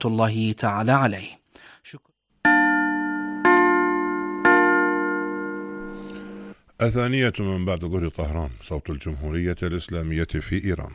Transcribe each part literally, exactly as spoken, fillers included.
الله تعالى عليه. شكرا. الثانية من بعد ظهر طهران، صوت الجمهورية الإسلامية في إيران.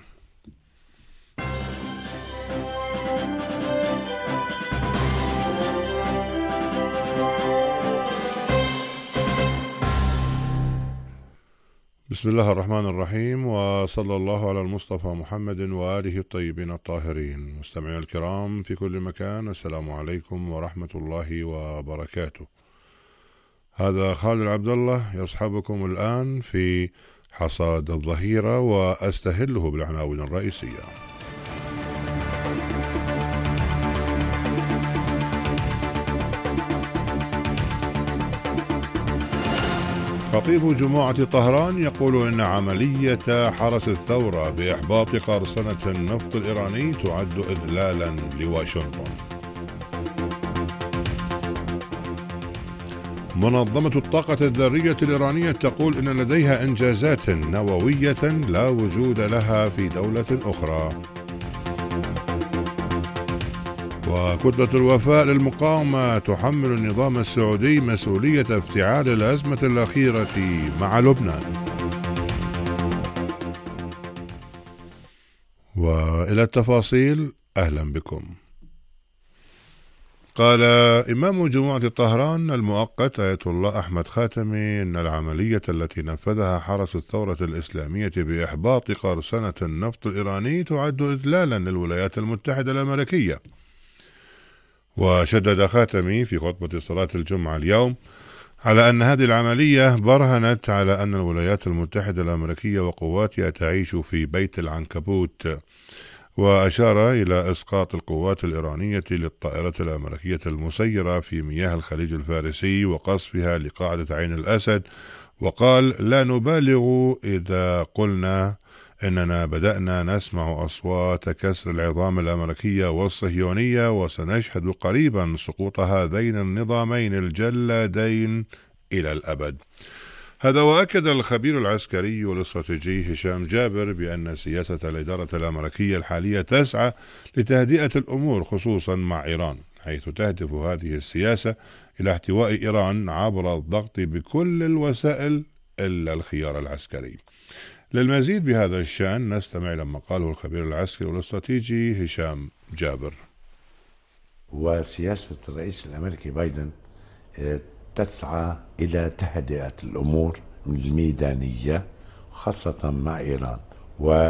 بسم الله الرحمن الرحيم، وصلى الله على المصطفى محمد وآله الطيبين الطاهرين. مستمعي الكرام في كل مكان، السلام عليكم ورحمة الله وبركاته. هذا خالد عبد الله يصحبكم الآن في حصاد الظهيرة، وأستهله بالعناوين الرئيسية. خطيب جموعة طهران يقول إن عملية حرس الثورة بإحباط قرصنة النفط الإيراني تعد إذلالا لواشنطن. منظمة الطاقة الذرية الإيرانية تقول إن لديها إنجازات نووية لا وجود لها في دولة أخرى. وكتلة الوفاء للمقاومة تحمل النظام السعودي مسؤولية افتعال الأزمة الأخيرة مع لبنان. وإلى التفاصيل، أهلا بكم. قال إمام جموعة طهران المؤقت آية الله أحمد خاتمي إن العملية التي نفذها حرس الثورة الإسلامية بإحباط قرصنة النفط الإيراني تعد إذلالا للولايات المتحدة الأمريكية. وشدد خاتمي في خطبة صلاة الجمعة اليوم على أن هذه العملية برهنت على أن الولايات المتحدة الأمريكية وقواتها تعيش في بيت العنكبوت، وأشار إلى إسقاط القوات الإيرانية للطائرة الأمريكية المسيرة في مياه الخليج الفارسي وقصفها لقاعدة عين الأسد، وقال لا نبالغ إذا قلنا إننا بدأنا نسمع أصوات كسر العظام الأمريكية والصهيونية، وسنشهد قريبا سقوط هذين النظامين الجلادين إلى الأبد. هذا وأكد الخبير العسكري والاستراتيجي هشام جابر بأن سياسة الإدارة الأمريكية الحالية تسعى لتهدئة الأمور خصوصا مع إيران، حيث تهدف هذه السياسة إلى احتواء إيران عبر الضغط بكل الوسائل إلا الخيار العسكري. للمزيد بهذا الشأن نستمع لما قاله الخبير العسكري والاستراتيجي هشام جابر. وسياسة الرئيس الأمريكي بايدن تسعى إلى تهدئة الأمور الميدانية خاصة مع إيران، و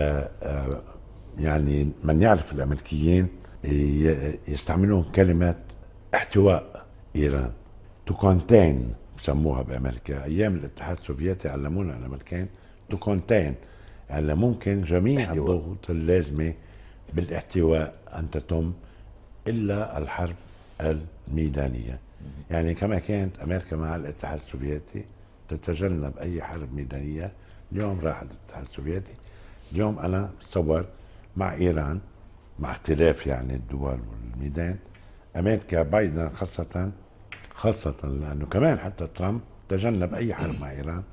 يعني من يعرف الأمريكيين يستعملون كلمة احتواء إيران، to contain بسموها بأمريكا. أيام الاتحاد السوفيتي علمونا الأمريكان to contain، يعني ممكن جميع الضغوط اللازمة بالاحتواء أن تتم إلا الحرب الميدانية. يعني كما كانت أمريكا مع الاتحاد السوفيتي تتجنب أي حرب ميدانية، اليوم راح الاتحاد السوفيتي، اليوم أنا بتصور مع إيران مع اختلاف يعني الدول والميدان، أمريكا بايدن خاصة خاصة لأنه كمان حتى ترامب تجنب أي حرب مع إيران،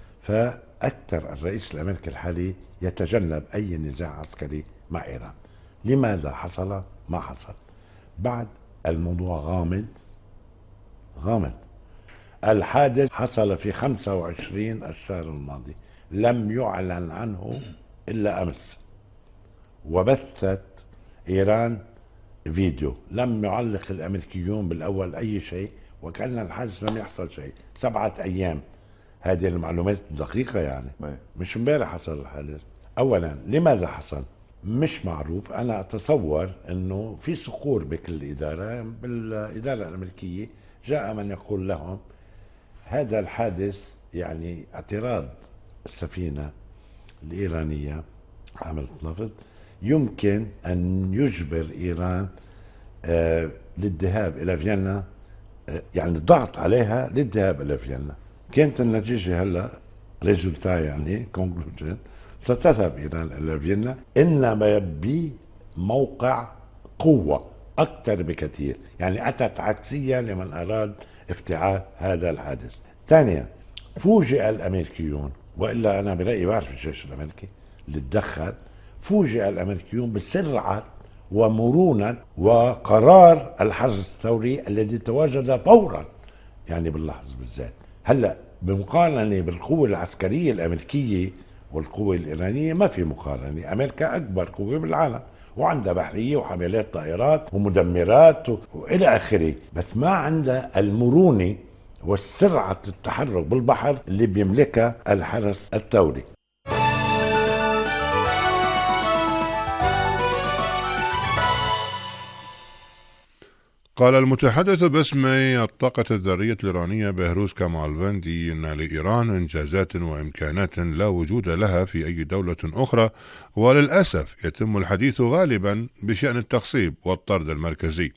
فأكثر الرئيس الأمريكي الحالي يتجنب أي نزاع عسكري مع إيران. لماذا حصل ما حصل؟ بعد الموضوع غامض غامض. الحادث حصل في خمسة وعشرين الشهر الماضي، لم يعلن عنه إلا أمس، وبثت إيران فيديو، لم يعلق الأمريكيون بالأول أي شيء، وكأن الحادث لم يحصل شيء. سبعة أيام، هذه المعلومات دقيقة يعني، مش امبارح حصل الحادث. أولا لماذا حصل؟ مش معروف. أنا أتصور أنه في صقور بكل إدارة، بالإدارة الأمريكية جاء من يقول لهم هذا الحادث يعني اعتراض السفينة الإيرانية عملت نفط يمكن أن يجبر إيران آه للذهاب إلى فيينا، آه يعني الضغط عليها للذهاب إلى فيينا. كانت النتيجة هلا ريزولتا يعني كونكلوجن، ستذهب إيران إلى فيينا، إنما بموقع قوة أكثر بكثير، يعني أتت عكسية لمن أراد افتعال هذا الحادث. ثانيا فوجئ الأمريكيون، وإلا أنا برأيي بعرف الجيش الأمريكي اللي تدخل، فوجئ الأمريكيون بسرعة ومرونة وقرار الحرس الثوري الذي تواجد فورا يعني باللحظة بالذات. هلأ بمقارنة بالقوة العسكرية الأمريكية والقوة الإيرانية ما في مقارنة. أمريكا أكبر قوة بالعالم وعندها بحرية وحاملات طائرات ومدمرات وإلى آخره، بس ما عندها المرونة والسرعة التحرك بالبحر اللي بيملكها الحرس الثوري. قال المتحدث باسم الطاقة الذرية الإيرانية بهروز كمالفندي أن لإيران إنجازات وإمكانات لا وجود لها في أي دولة أخرى، وللأسف يتم الحديث غالبا بشأن التخصيب والطرد المركزي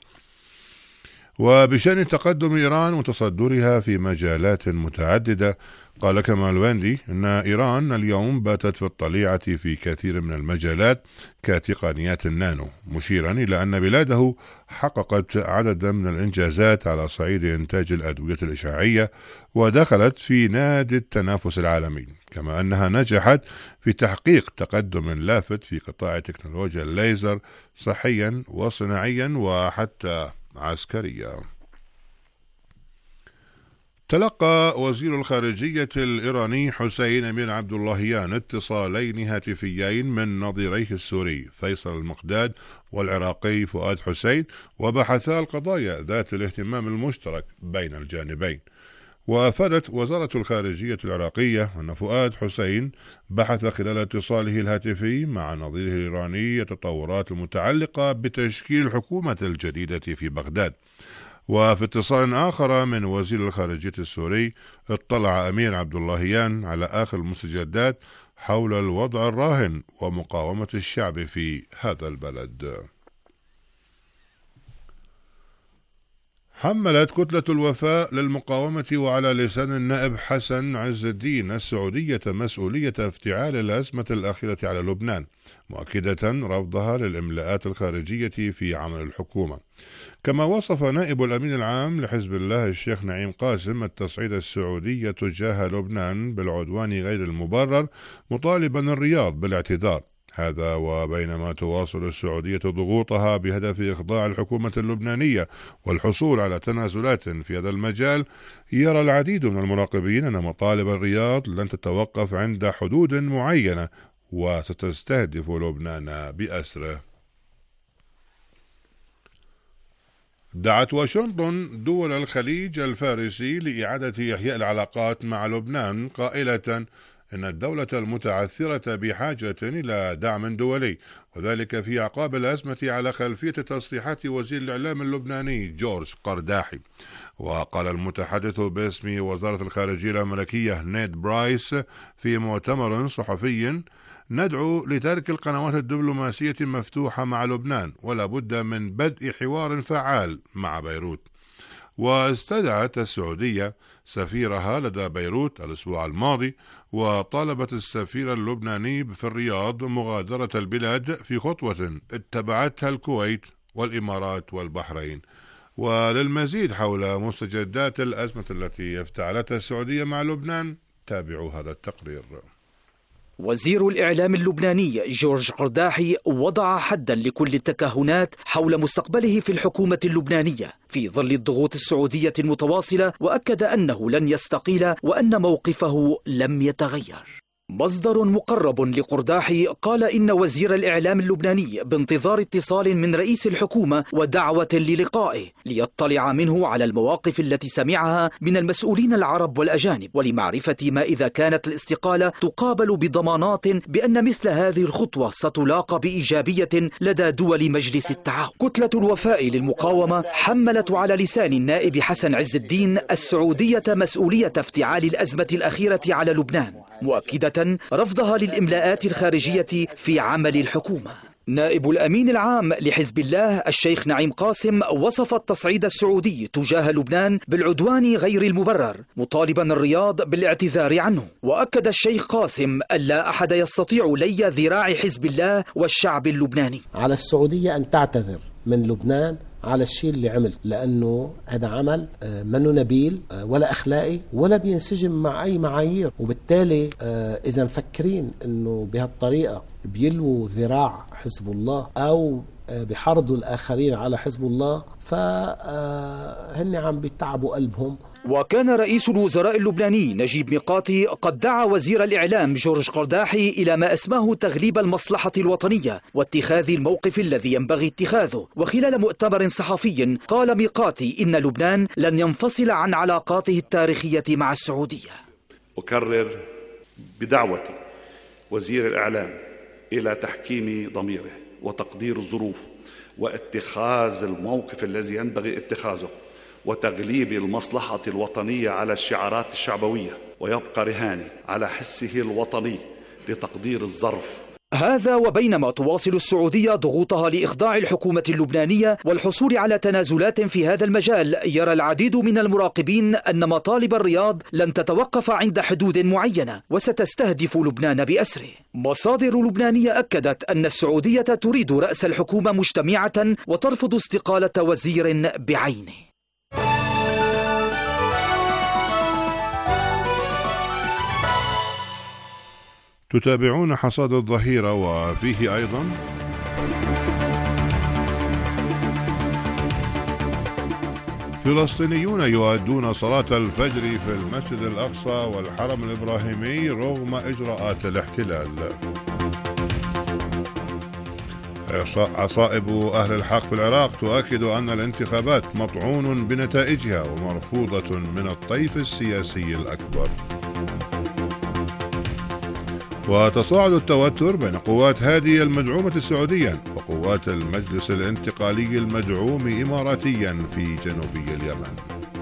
وبشأن تقدم إيران وتصدرها في مجالات متعددة. قال كمالفندي أن إيران اليوم باتت في الطليعة في كثير من المجالات كتقنيات النانو، مشيرا إلى أن بلاده حققت عددا من الإنجازات على صعيد إنتاج الأدوية الإشعاعية ودخلت في نادي التنافس العالمي، كما أنها نجحت في تحقيق تقدم لافت في قطاع تكنولوجيا الليزر صحيا وصناعيا وحتى عسكريا. تلقى وزير الخارجية الإيراني حسين أمير عبد اللهيان اتصالين هاتفيين من نظيريه السوري فيصل المقداد والعراقي فؤاد حسين، وبحثا القضايا ذات الاهتمام المشترك بين الجانبين. وأفادت وزارة الخارجية العراقية أن فؤاد حسين بحث خلال اتصاله الهاتفي مع نظيره الإيراني التطورات المتعلقة بتشكيل الحكومة الجديدة في بغداد. وفي اتصال آخر من وزير الخارجية السوري اطلع أمير عبد اللهيان على آخر المستجدات حول الوضع الراهن ومقاومة الشعب في هذا البلد. حملت كتلة الوفاء للمقاومة وعلى لسان النائب حسن عز الدين السعودية مسؤولية افتعال الأزمة الأخيرة على لبنان، مؤكدة رفضها للإملاءات الخارجية في عمل الحكومة. كما وصف نائب الأمين العام لحزب الله الشيخ نعيم قاسم التصعيد السعودي تجاه لبنان بالعدوان غير المبرر، مطالبا الرياض بالاعتذار. هذا وبينما تواصل السعودية ضغوطها بهدف إخضاع الحكومة اللبنانية والحصول على تنازلات في هذا المجال، يرى العديد من المراقبين أن مطالب الرياض لن تتوقف عند حدود معينة وستستهدف لبنان بأسره. دعت واشنطن دول الخليج الفارسي لإعادة إحياء العلاقات مع لبنان، قائلة إن الدولة المتعثرة بحاجة إلى دعم دولي، وذلك في أعقاب الأزمة على خلفية تصريحات وزير الإعلام اللبناني جورج قرداحي. وقال المتحدث باسم وزارة الخارجية الأمريكية نيد برايس في مؤتمر صحفي: ندعو لترك القنوات الدبلوماسية مفتوحة مع لبنان، ولا بد من بدء حوار فعال مع بيروت. واستدعت السعودية سفيرها لدى بيروت الأسبوع الماضي، وطالبت السفير اللبناني في الرياض مغادرة البلاد في خطوة اتبعتها الكويت والإمارات والبحرين. وللمزيد حول مستجدات الأزمة التي افتعلتها السعودية مع لبنان تابعوا هذا التقرير. وزير الإعلام اللبناني جورج قرداحي وضع حدا لكل التكهنات حول مستقبله في الحكومة اللبنانية في ظل الضغوط السعودية المتواصلة، وأكد أنه لن يستقيل وأن موقفه لم يتغير. مصدر مقرب لقرداحي قال إن وزير الإعلام اللبناني بانتظار اتصال من رئيس الحكومة ودعوة للقائه ليطلع منه على المواقف التي سمعها من المسؤولين العرب والأجانب، ولمعرفة ما إذا كانت الاستقالة تقابل بضمانات بأن مثل هذه الخطوة ستلاقى بإيجابية لدى دول مجلس التعاون. كتلة الوفاء للمقاومة حملت على لسان النائب حسن عز الدين السعودية مسؤولية افتعال الأزمة الأخيرة على لبنان، مؤكدة رفضها للإملاءات الخارجية في عمل الحكومة. نائب الأمين العام لحزب الله الشيخ نعيم قاسم وصف التصعيد السعودي تجاه لبنان بالعدوان غير المبرر، مطالبا الرياض بالاعتذار عنه. وأكد الشيخ قاسم أن لا أحد يستطيع لي ذراع حزب الله والشعب اللبناني. على السعودية أن تعتذر من لبنان على الشيء اللي عمل، لأنه هذا عمل منه نبيل ولا أخلاقي ولا بينسجم مع أي معايير، وبالتالي إذا مفكرين أنه بهالطريقة بيلووا ذراع حزب الله أو بحرضوا الآخرين على حزب الله، فهن عم بيتعبوا قلبهم. وكان رئيس الوزراء اللبناني نجيب ميقاتي قد دعا وزير الإعلام جورج قرداحي إلى ما أسماه تغليب المصلحة الوطنية واتخاذ الموقف الذي ينبغي اتخاذه. وخلال مؤتمر صحفي قال ميقاتي إن لبنان لن ينفصل عن علاقاته التاريخية مع السعودية. أكرر بدعوتي وزير الإعلام إلى تحكيم ضميره وتقدير الظروف واتخاذ الموقف الذي ينبغي اتخاذه وتغليب المصلحة الوطنية على الشعارات الشعبوية، ويبقى رهاني على حسه الوطني لتقدير الظرف. هذا وبينما تواصل السعودية ضغوطها لإخضاع الحكومة اللبنانية والحصول على تنازلات في هذا المجال، يرى العديد من المراقبين أن مطالب الرياض لن تتوقف عند حدود معينة وستستهدف لبنان بأسره. مصادر لبنانية أكدت أن السعودية تريد رأس الحكومة مجتمعة وترفض استقالة وزير بعينه. تتابعون حصاد الظهيرة وفيه أيضا فلسطينيون يؤدون صلاة الفجر في المسجد الأقصى والحرم الإبراهيمي رغم إجراءات الاحتلال. عصائب أهل الحق في العراق تؤكد أن الانتخابات مطعون بنتائجها ومرفوضة من الطيف السياسي الأكبر. وتصاعد التوتر بين قوات هادي المدعومة سعوديا وقوات المجلس الانتقالي المدعوم إماراتيا في جنوبي اليمن.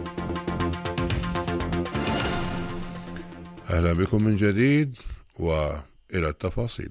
أهلا بكم من جديد وإلى التفاصيل.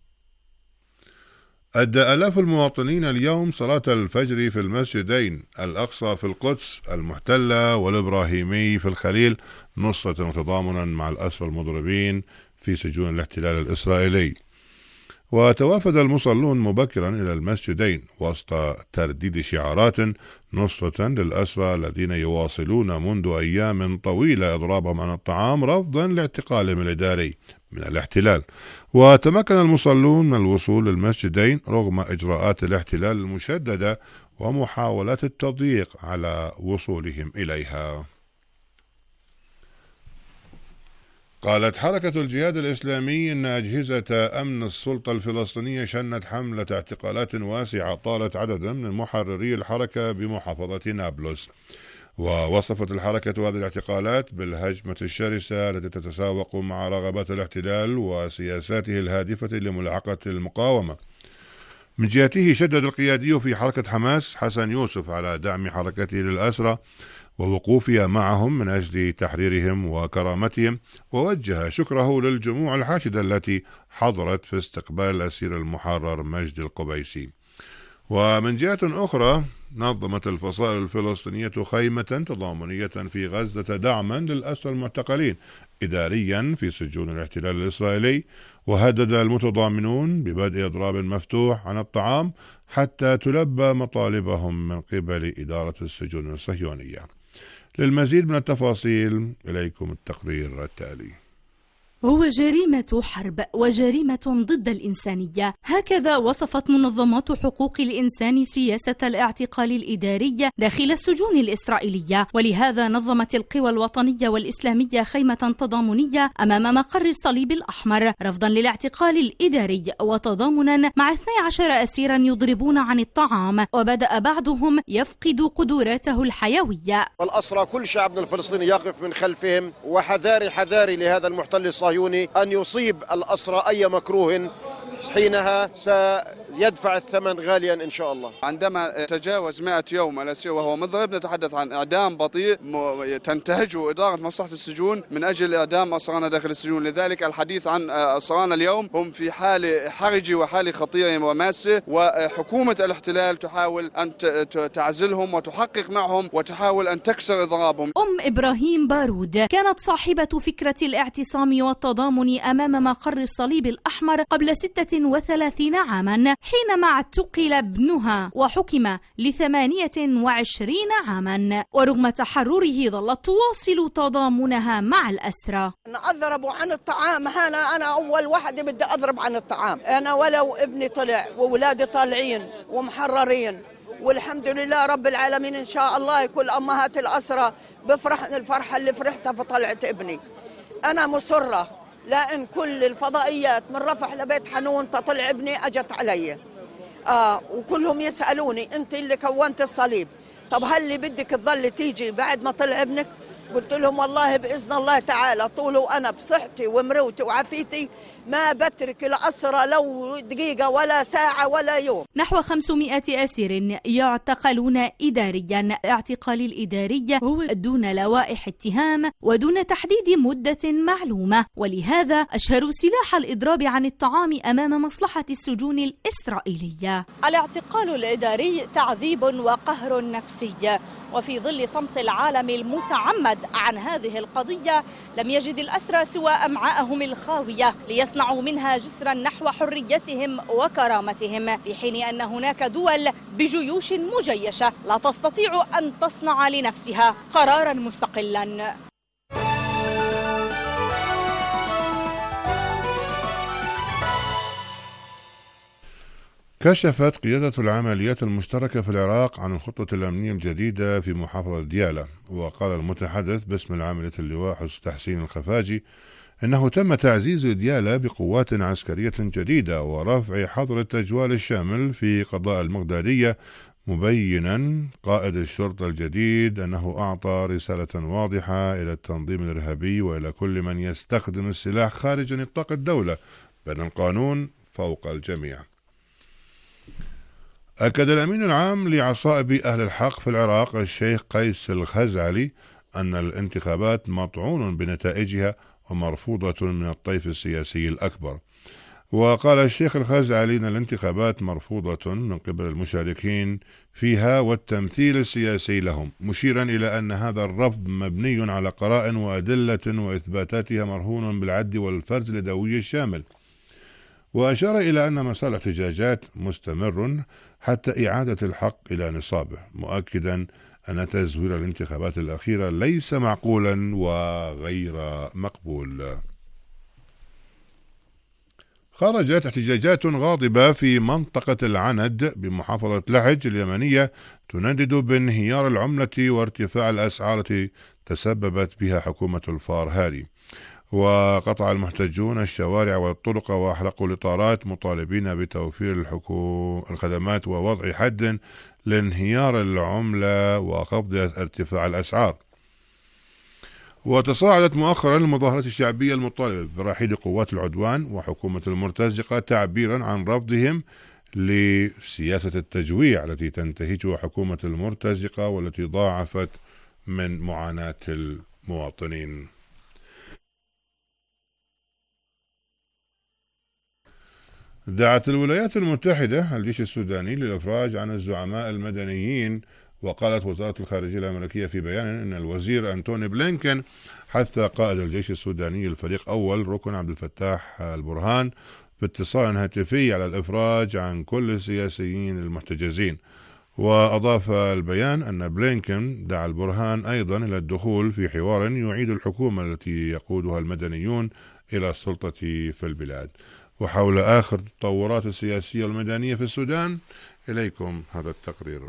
أدى آلاف المواطنين اليوم صلاة الفجر في المسجدين الأقصى في القدس المحتلة والإبراهيمي في الخليل نصرة وتضامنا مع الأسرى المضربين في سجون الاحتلال الإسرائيلي. وتوافد المصلون مبكرا إلى المسجدين وسط ترديد شعارات نصرة للأسرى الذين يواصلون منذ أيام طويلة إضرابهم عن الطعام رفضا لاعتقالهم الإداري من الاحتلال. وتمكن المصلون من الوصول للمسجدين رغم إجراءات الاحتلال المشددة ومحاولات التضييق على وصولهم إليها. قالت حركة الجهاد الإسلامي إن أجهزة أمن السلطة الفلسطينية شنت حملة اعتقالات واسعة طالت عددا من محرري الحركة بمحافظة نابلس. ووصفت الحركة هذه الاعتقالات بالهجمة الشرسة التي تتساوق مع رغبات الاحتلال وسياساته الهادفة لملاحقة المقاومة. من جهته شدد القيادي في حركة حماس حسن يوسف على دعم حركته للأسرى ووقوفها معهم من أجل تحريرهم وكرامتهم، ووجه شكره للجموع الحاشدة التي حضرت في استقبال الأسير المحرر مجد القبيسي. ومن جهة أخرى نظمت الفصائل الفلسطينية خيمة تضامنية في غزة دعما للأسرى المعتقلين إداريا في سجون الاحتلال الإسرائيلي، وهدد المتضامنون ببدء إضراب مفتوح عن الطعام حتى تلبى مطالبهم من قبل إدارة السجون الصهيونية. للمزيد من التفاصيل إليكم التقرير التالي. هو جريمة حرب وجريمة ضد الإنسانية، هكذا وصفت منظمات حقوق الإنسان سياسة الاعتقال الإداري داخل السجون الإسرائيلية. ولهذا نظمت القوى الوطنية والإسلامية خيمة تضامنية أمام مقر الصليب الأحمر رفضا للاعتقال الإداري وتضامنا مع اثني عشر أسيرا يضربون عن الطعام، وبدأ بعضهم يفقد قدراته الحيوية. الأسرى كل شعبنا الفلسطيني يقف من خلفهم، وحذاري حذاري لهذا المحتل الصهيوني أن يصيب الأسرى أي مكروه، حينها سيدفع الثمن غاليا إن شاء الله. عندما تجاوز مئة يوم الأسير وهو مضرب نتحدث عن إعدام بطيء تنتهجه إدارة مصلحة السجون من أجل إعدام أسرانا داخل السجون. لذلك الحديث عن أسرانا اليوم هم في حال حرج وحال خطيرة وماسة، وحكومة الاحتلال تحاول أن تعزلهم وتحقق معهم وتحاول أن تكسر إضرابهم. أم إبراهيم بارود كانت صاحبة فكرة الاعتصام والتضامن أمام مقر الصليب الأحمر قبل ستة وثلاثين عاما، حينما اعتقل ابنها وحكم لثمانية وعشرين عاما. ورغم تحرره ظلت تواصل تضامنها مع الأسرى. أنا أضرب عن الطعام، أنا أنا أول واحدة بدي أضرب عن الطعام. أنا ولو ابني طلع وولادي طالعين ومحررين، والحمد لله رب العالمين. إن شاء الله كل أمهات الأسرى بفرح الفرحة اللي فرحتها في طلعة ابني. أنا مصرة، لأن كل الفضائيات من رفح لبيت حنون تطلع ابني أجت علي، آه وكلهم يسألوني أنت اللي كونت الصليب، طب هل اللي بدك تظل تيجي بعد ما طلع ابنك؟ قلت لهم والله بإذن الله تعالى طول وأنا بصحتي ومروتي وعافيتي ما بترك الأسرى لو دقيقة ولا ساعة ولا يوم. نحو خمسمائة أسير يعتقلون إداريا. الاعتقال الإداري هو دون لوائح اتهام ودون تحديد مدة معلومة، ولهذا أشهروا سلاح الإضراب عن الطعام أمام مصلحة السجون الإسرائيلية. الاعتقال الإداري تعذيب وقهر نفسي، وفي ظل صمت العالم المتعمد عن هذه القضية لم يجد الأسرى سوى أمعاءهم الخاوية ليصنعوا منها جسرا نحو حريتهم وكرامتهم، في حين أن هناك دول بجيوش مجيشة لا تستطيع أن تصنع لنفسها قرارا مستقلا. كشفت قيادة العمليات المشتركة في العراق عن الخطة الأمنية الجديدة في محافظة ديالى. وقال المتحدث باسم العملية اللواء حسن تحسين الخفاجي إنه تم تعزيز ديالى بقوات عسكرية جديدة ورفع حظر التجوال الشامل في قضاء المغدادية، مبينا قائد الشرطة الجديد أنه أعطى رسالة واضحة إلى التنظيم الإرهابي وإلى كل من يستخدم السلاح خارج نطاق الدولة بأن القانون فوق الجميع. أكد الأمين العام لعصائب أهل الحق في العراق الشيخ قيس الخزعلي أن الانتخابات مطعون بنتائجها ومرفوضة من الطيف السياسي الأكبر. وقال الشيخ الخزعلي أن الانتخابات مرفوضة من قبل المشاركين فيها والتمثيل السياسي لهم، مشيرا إلى أن هذا الرفض مبني على قرائن وأدلة وإثباتاتها مرهون بالعد والفرز اليدوي الشامل. وأشار إلى أن مسار الاحتجاجات مستمر حتى إعادة الحق إلى نصابه، مؤكدا أن تزوير الانتخابات الأخيرة ليس معقولا وغير مقبول. خرجت احتجاجات غاضبة في منطقة العند بمحافظة لحج اليمنية تندد بانهيار العملة وارتفاع الأسعار التي تسببت بها حكومة الفار هادي. وقطع المحتجون الشوارع والطرق وأحرقوا الإطارات مطالبين بتوفير الحكومة الخدمات ووضع حد لانهيار العملة وخفض ارتفاع الأسعار. وتصاعدت مؤخرا المظاهرات الشعبية المطالبة برحيل قوات العدوان وحكومة المرتزقة تعبيرا عن رفضهم لسياسة التجويع التي تنتهجها حكومة المرتزقة والتي ضاعفت من معاناة المواطنين. دعت الولايات المتحدة الجيش السوداني للإفراج عن الزعماء المدنيين. وقالت وزارة الخارجية الأمريكية في بيان أن الوزير أنتوني بلينكن حث قائد الجيش السوداني الفريق أول ركن عبد الفتاح البرهان باتصال هاتفي على الإفراج عن كل السياسيين المحتجزين. وأضاف البيان أن بلينكن دعا البرهان أيضا إلى الدخول في حوار يعيد الحكومة التي يقودها المدنيون إلى السلطة في البلاد. وحول آخر التطورات السياسية والميدانية في السودان إليكم هذا التقرير.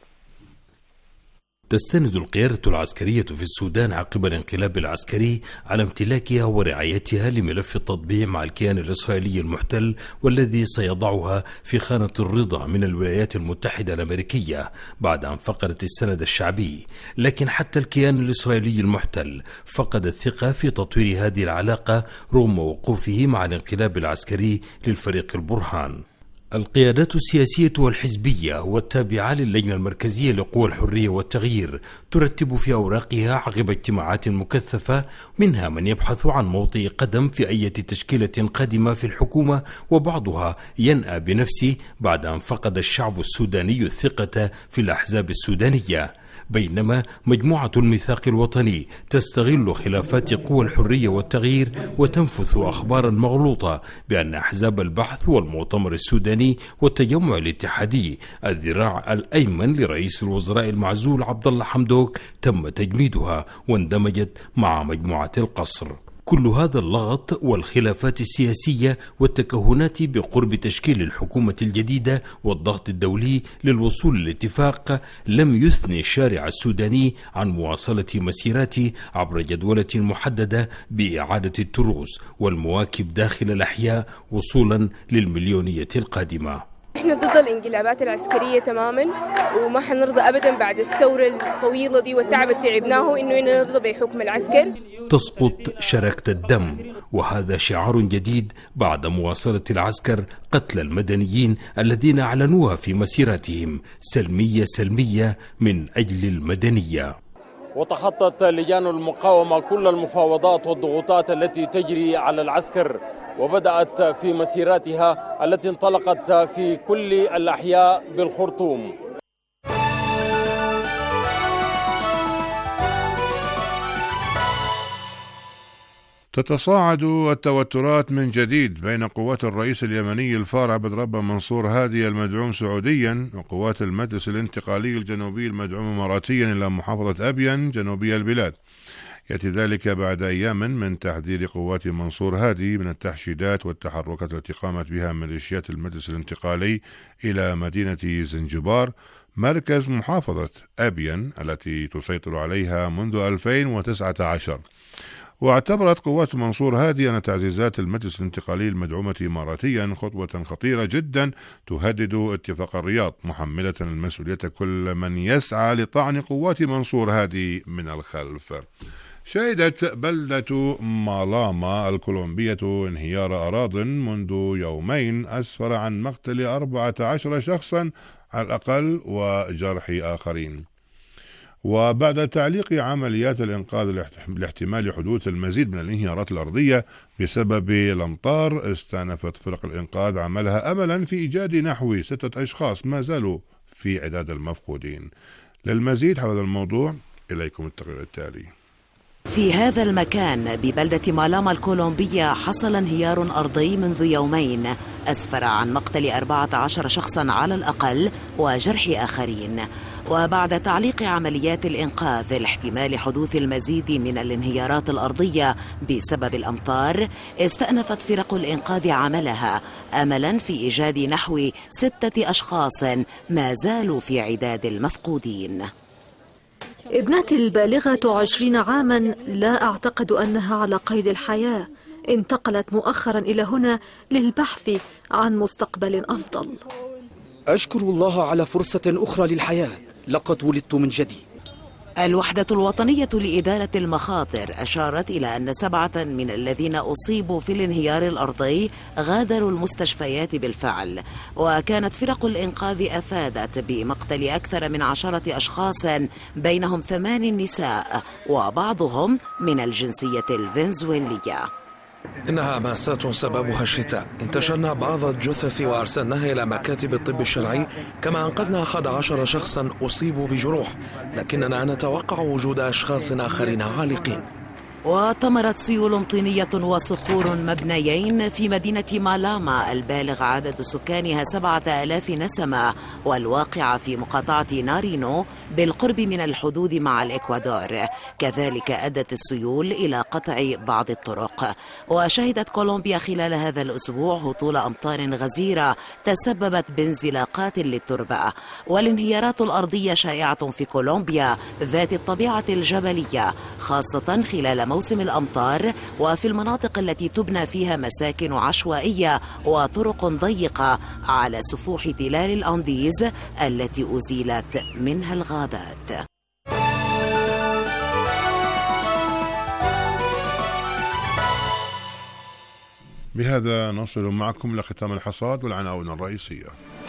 تستند القيادة العسكرية في السودان عقب الانقلاب العسكري على امتلاكها ورعايتها لملف التطبيع مع الكيان الإسرائيلي المحتل، والذي سيضعها في خانة الرضا من الولايات المتحدة الأمريكية بعد أن فقدت السند الشعبي. لكن حتى الكيان الإسرائيلي المحتل فقد الثقة في تطوير هذه العلاقة رغم وقوفه مع الانقلاب العسكري للفريق البرهان. القيادات السياسية والحزبية والتابعة للجنة المركزية لقوى الحرية والتغيير ترتب في أوراقها عقب اجتماعات مكثفة، منها من يبحث عن موطئ قدم في أي تشكيلة قادمة في الحكومة، وبعضها ينأى بنفسه بعد أن فقد الشعب السوداني الثقة في الأحزاب السودانية. بينما مجموعة الميثاق الوطني تستغل خلافات قوى الحرية والتغيير وتنفث أخبارا مغلوطة بأن أحزاب البحث والمؤتمر السوداني والتجمع الاتحادي الذراع الأيمن لرئيس الوزراء المعزول عبد الله حمدوك تم تجميدها واندمجت مع مجموعة القصر. كل هذا اللغط والخلافات السياسية والتكهنات بقرب تشكيل الحكومة الجديدة والضغط الدولي للوصول للاتفاق لم يثني الشارع السوداني عن مواصلة مسيراته عبر جدولة محددة بإعادة التروس والمواكب داخل الأحياء وصولا للمليونية القادمة. احنا ضد الانقلابات العسكرية تماما، وما حنرضى ابدا بعد الثورة الطويلة دي والتعب اللي تعبناه انه نرضى بحكم العسكر. تسقط شركة الدم، وهذا شعار جديد بعد مواصلة العسكر قتل المدنيين الذين اعلنوها في مسيرتهم سلمية سلمية من اجل المدنية. وتخطت لجان المقاومة كل المفاوضات والضغوطات التي تجري على العسكر، وبدأت في مسيراتها التي انطلقت في كل الأحياء بالخرطوم. تتصاعد التوترات من جديد بين قوات الرئيس اليمني الفار عبد ربه منصور هادي المدعوم سعوديا وقوات المجلس الانتقالي الجنوبي المدعوم اماراتيا إلى محافظة أبين جنوبي البلاد. يأتي ذلك بعد أيام من تحذير قوات منصور هادي من التحشيدات والتحركات التي قامت بها ميليشيات المجلس الانتقالي إلى مدينة زنجبار مركز محافظة أبين التي تسيطر عليها منذ ألفين وتسعة عشر. واعتبرت قوات منصور هادي أن تعزيزات المجلس الانتقالي المدعومة إماراتيا خطوة خطيرة جدا تهدد اتفاق الرياض، محملة المسؤولية كل من يسعى لطعن قوات منصور هادي من الخلف. شهدت بلدة مالاما الكولومبية انهيار أراضٍ منذ يومين أسفر عن مقتل أربعة عشر شخصا على الأقل وجرح آخرين. وبعد تعليق عمليات الإنقاذ لاحتمال حدوث المزيد من الانهيارات الأرضية بسبب الأمطار، استأنفت فرق الإنقاذ عملها أملا في إيجاد نحو ستة أشخاص ما زالوا في عداد المفقودين. للمزيد حول الموضوع إليكم التقرير التالي. في هذا المكان ببلدة مالاما الكولومبية حصل انهيار أرضي منذ يومين أسفر عن مقتل أربعة عشر شخصا على الأقل وجرح آخرين. وبعد تعليق عمليات الإنقاذ لاحتمال حدوث المزيد من الانهيارات الأرضية بسبب الأمطار، استأنفت فرق الإنقاذ عملها أملا في إيجاد نحو ستة أشخاص ما زالوا في عداد المفقودين. ابنتي البالغة عشرين عاما لا أعتقد أنها على قيد الحياة، انتقلت مؤخرا إلى هنا للبحث عن مستقبل أفضل. أشكر الله على فرصة أخرى للحياة، لقد ولدت من جديد. الوحدة الوطنية لإدارة المخاطر أشارت إلى أن سبعة من الذين أصيبوا في الانهيار الأرضي غادروا المستشفيات بالفعل. وكانت فرق الإنقاذ أفادت بمقتل أكثر من عشرة أشخاص بينهم ثمان نساء وبعضهم من الجنسية الفنزويلية. إنها مأساة سببها الشتاء، انتشلنا بعض الجثث وأرسلناها إلى مكاتب الطب الشرعي، كما أنقذنا أحد عشر شخصا أصيبوا بجروح، لكننا نتوقع وجود أشخاص آخرين عالقين. وطمرت سيول طينية وصخور مبنيين في مدينة مالاما البالغ عدد سكانها سبعة آلاف نسمة والواقعة في مقاطعة نارينو بالقرب من الحدود مع الإكوادور. كذلك أدت السيول إلى قطع بعض الطرق. وشهدت كولومبيا خلال هذا الأسبوع هطول أمطار غزيرة تسببت بانزلاقات للتربة. والانهيارات الأرضية شائعة في كولومبيا ذات الطبيعة الجبلية، خاصة خلال موسم الأمطار وفي المناطق التي تبنى فيها مساكن عشوائية وطرق ضيقة على سفوح تلال الأنديز التي أزيلت منها الغابات. بهذا نصل معكم لختام الحصاد والعناوين الرئيسية.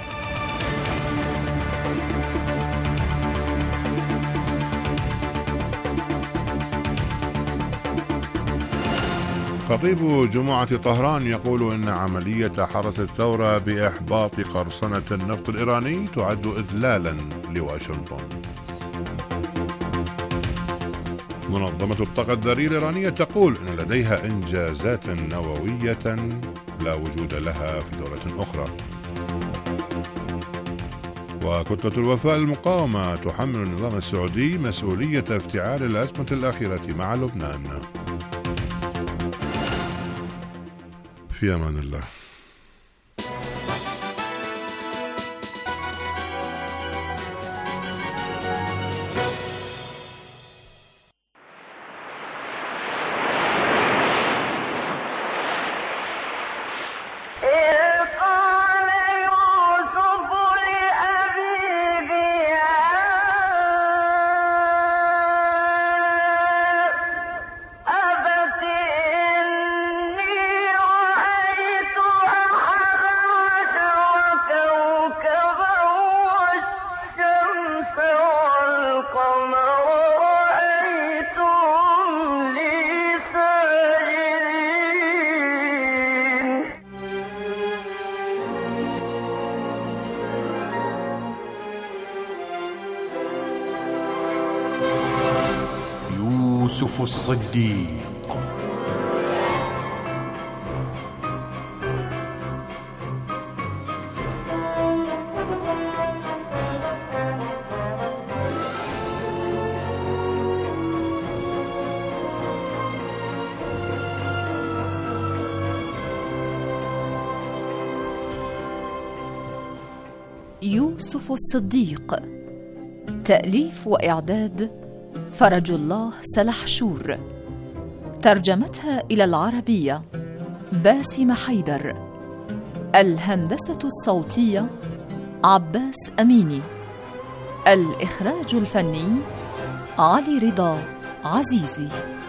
خطيب جمعة طهران يقول إن عملية حرس الثورة بإحباط قرصنة النفط الإيراني تعد إذلالا لواشنطن. منظمة الطاقة الذرية الإيرانية تقول أن لديها إنجازات نووية لا وجود لها في دولة أخرى. وكتلة الوفاء المقاومة تحمل النظام السعودي مسؤولية افتعال الأزمة الأخيرة مع لبنان. في أمان الله. يوسف الصديق. يوسف الصديق. تأليف وإعداد فرج الله سلحشور. ترجمتها إلى العربية باسم حيدر. الهندسة الصوتية عباس أميني. الإخراج الفني علي رضا عزيزي.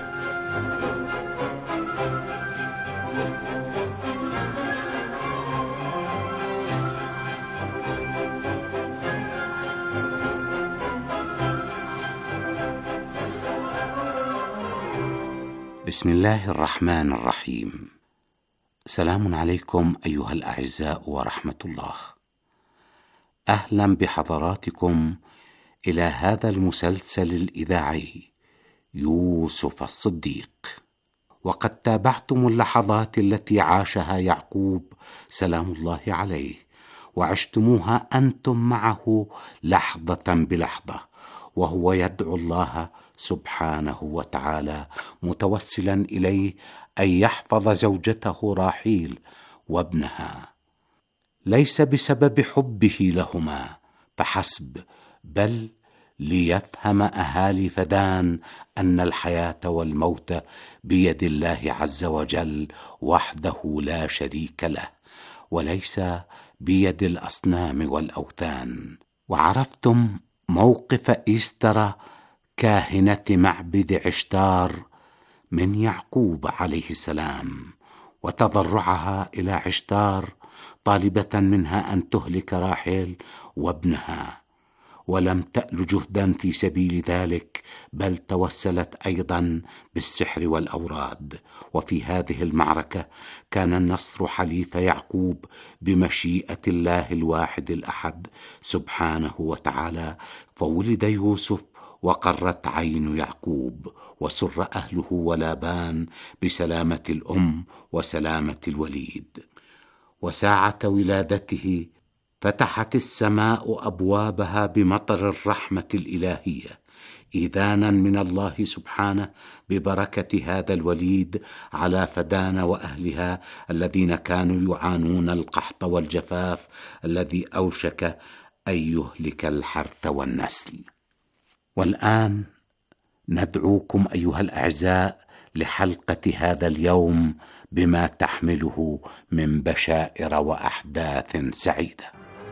بسم الله الرحمن الرحيم. سلام عليكم أيها الأعزاء ورحمة الله. أهلا بحضراتكم إلى هذا المسلسل الإذاعي يوسف الصديق. وقد تابعتم اللحظات التي عاشها يعقوب سلام الله عليه، وعشتموها أنتم معه لحظة بلحظة، وهو يدعو الله سبحانه وتعالى متوسلا إليه أن يحفظ زوجته راحيل وابنها، ليس بسبب حبه لهما فحسب، بل ليفهم أهالي فدان أن الحياة والموت بيد الله عز وجل وحده لا شريك له، وليس بيد الأصنام والأوثان. وعرفتم موقف إستر كاهنة معبد عشتار من يعقوب عليه السلام، وتضرعها إلى عشتار طالبة منها أن تهلك راحيل وابنها، ولم تأل جهدا في سبيل ذلك، بل توسلت أيضا بالسحر والأوراد. وفي هذه المعركة كان النصر حليف يعقوب بمشيئة الله الواحد الأحد سبحانه وتعالى، فولد يوسف وقرت عين يعقوب، وسر أهله ولابان بسلامة الأم وسلامة الوليد. وساعة ولادته فتحت السماء أبوابها بمطر الرحمة الإلهية، إذانا من الله سبحانه ببركة هذا الوليد على فدان وأهلها الذين كانوا يعانون القحط والجفاف الذي أوشك أن يهلك الحرث والنسل. والآن ندعوكم أيها الأعزاء لحلقة هذا اليوم بما تحمله من بشائر وأحداث سعيدة.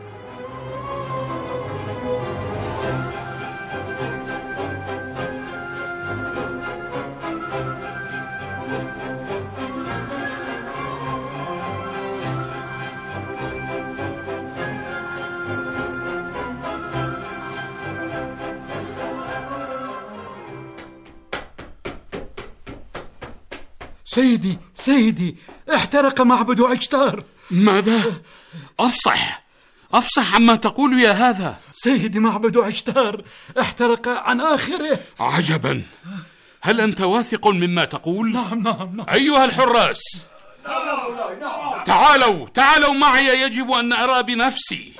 سيدي سيدي، احترق معبد عشتار. ماذا؟ أفصح أفصح عما تقول يا هذا. سيدي معبد عشتار احترق عن آخره. عجبا، هل أنت واثق مما تقول؟ نعم نعم نعم. أيها الحراس، تعالوا تعالوا معي، يجب أن أرى بنفسي.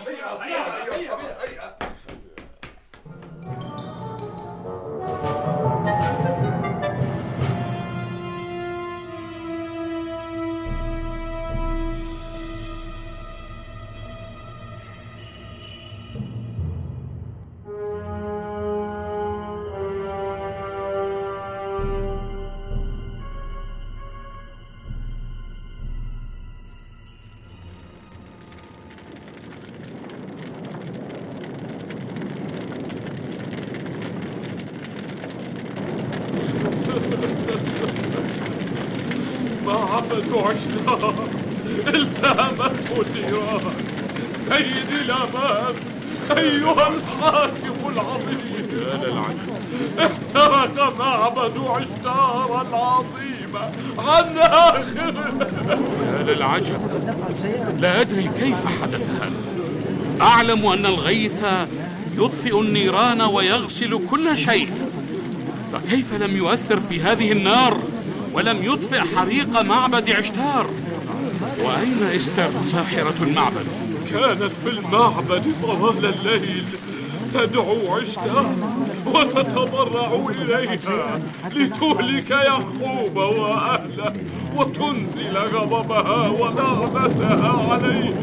معبد عشتار التهمته النيران. سيدي لابان أيها الحاكم العظيم، يا للعجب، احترق معبد عشتار العظيم عن آخره. يا للعجب، لا أدري كيف حدث هذا. أعلم أن الغيث يطفئ النيران ويغسل كل شيء، فكيف لم يؤثر في هذه النار ولم يطفئ حريق معبد عشتار؟ وأين إستر ساحرة المعبد؟ كانت في المعبد طوال الليل تدعو عشتار وتتضرع إليها لتهلك يعقوب وأهله وتنزل غضبها ولعنتها عليه.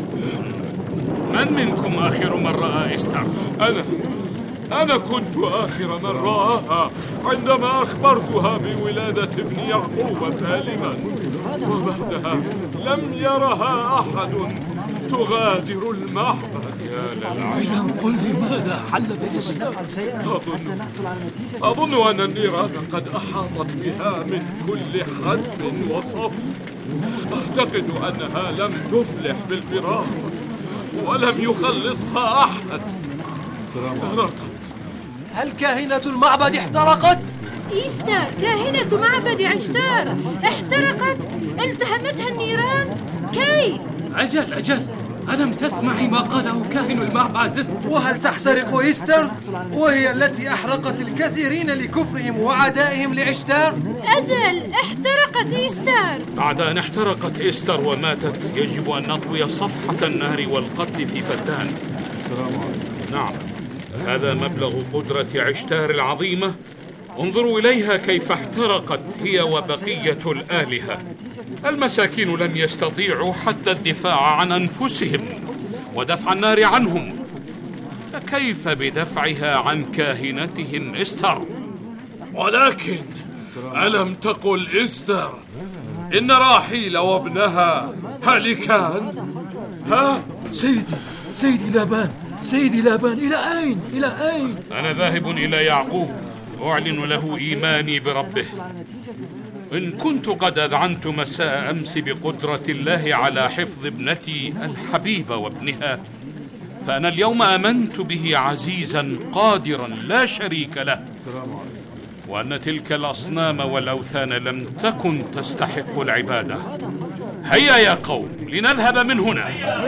من منكم آخر من رأى إستر؟ أنا أنا كنت آخر من رآها عندما أخبرتها بولادة ابن يعقوب سالما، وبعدها لم يرها أحد تغادر المعبد. إذا قل لي ماذا حل بإستر؟ أظن أظن أن النيران قد أحاطت بها من كل حدب وصوب. أعتقد أنها لم تفلح بالفرار ولم يخلصها أحد. احترقت. هل كاهنة المعبد احترقت؟ إستر كاهنة معبد عشتار احترقت؟ التهمتها النيران؟ كيف؟ أجل أجل، ألم تسمعي ما قاله كاهن المعبد؟ وهل تحترق إستر وهي التي أحرقت الكثيرين لكفرهم وعدائهم لعشتار؟ أجل، احترقت إستر. بعد أن احترقت إستر وماتت يجب أن نطوي صفحة النار والقتل في فدان. نعم، هذا مبلغ قدرة عشتار العظيمة. انظروا إليها كيف احترقت هي وبقية الآلهة. المساكين لم يستطيعوا حتى الدفاع عن أنفسهم ودفع النار عنهم، فكيف بدفعها عن كاهنتهم إستر؟ ولكن ألم تقل إستر إن راحيل وابنها هلكان؟ ها؟ سيدي سيدي لابان سيدي لابان إلى أين؟ إلى أين؟ أنا ذاهب إلى يعقوب أعلن له إيماني بربه. إن كنت قد أذعنت مساء أمس بقدرة الله على حفظ ابنتي الحبيبة وابنها، فأنا اليوم آمنت به عزيزا قادرا لا شريك له، وأن تلك الأصنام والأوثان لم تكن تستحق العبادة. هيا يا قوم لنذهب من هنا.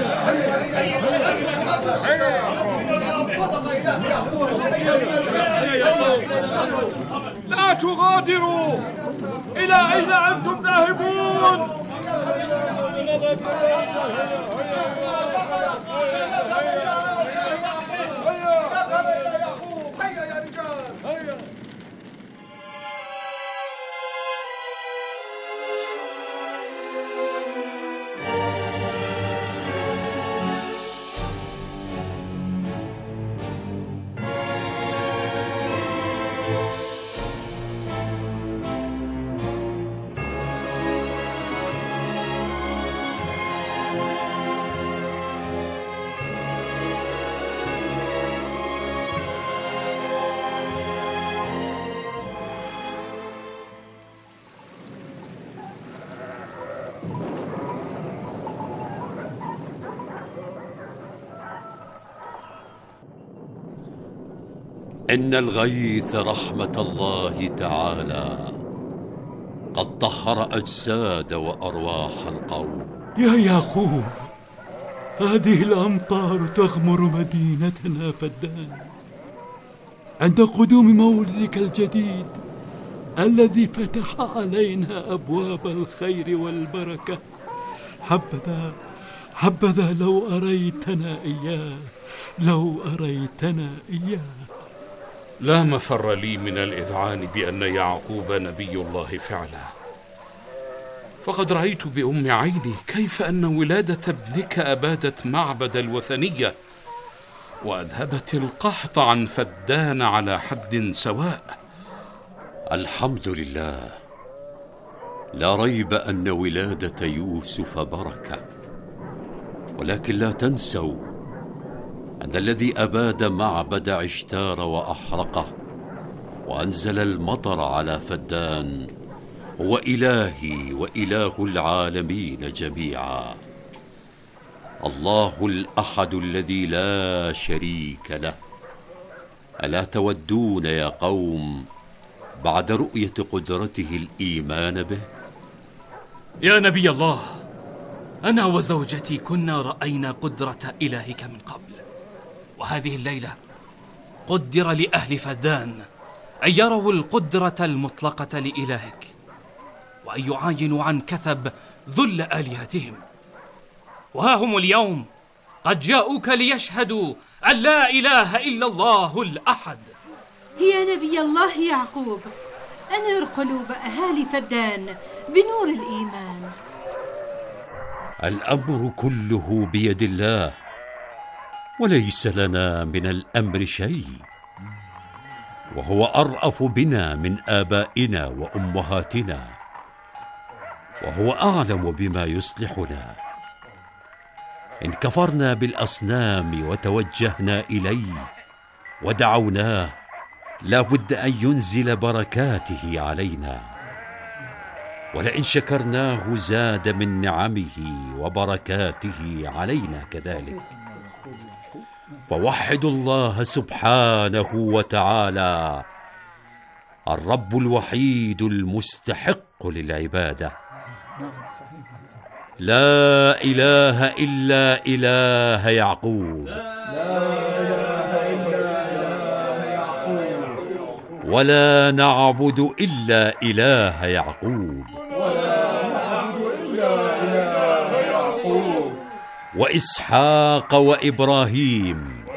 لا تغادروا. إلى أين أنتم ذاهبون؟ إن الغيث رحمة الله تعالى قد طهر أجساد وأرواح القوم. يا يعقوب، هذه الأمطار تغمر مدينتنا فدان عند قدوم مولدك الجديد الذي فتح علينا أبواب الخير والبركة. حبذا حبذا لو أريتنا إياه، لو أريتنا إياه. لا مفر لي من الإذعان بأن يعقوب نبي الله فعلا، فقد رأيت بأم عيني كيف أن ولادة ابنك أبادت معبد الوثنية وأذهبت القحط عن فدان على حد سواء. الحمد لله، لا ريب أن ولادة يوسف بركة، ولكن لا تنسوا أن الذي أباد معبد عشتار وأحرقه وأنزل المطر على فدان هو إلهي وإله العالمين جميعا، الله الأحد الذي لا شريك له. ألا تودون يا قوم بعد رؤية قدرته الإيمان به؟ يا نبي الله، أنا وزوجتي كنا رأينا قدرة إلهك من قبل، وهذه الليلة قدر لأهل فدان أن يروا القدرة المطلقة لإلهك، وأن يعاينوا عن كثب ذل آلهتهم. وها هم اليوم قد جاءوك ليشهدوا أن لا إله إلا الله الأحد. يا نبي الله يعقوب، أنر قلوب أهالي فدان بنور الإيمان. الأمر كله بيد الله، وليس لنا من الأمر شيء، وهو أرأف بنا من آبائنا وأمهاتنا، وهو أعلم بما يصلحنا. إن كفرنا بالأصنام وتوجهنا إليه ودعوناه لا بد أن ينزل بركاته علينا، ولئن شكرناه زاد من نعمه وبركاته علينا كذلك. فوحدوا الله سبحانه وتعالى، الرب الوحيد المستحق للعبادة. لا إله إلا إله يعقوب، ولا نعبد إلا إله يعقوب، وإسحاق وإبراهيم،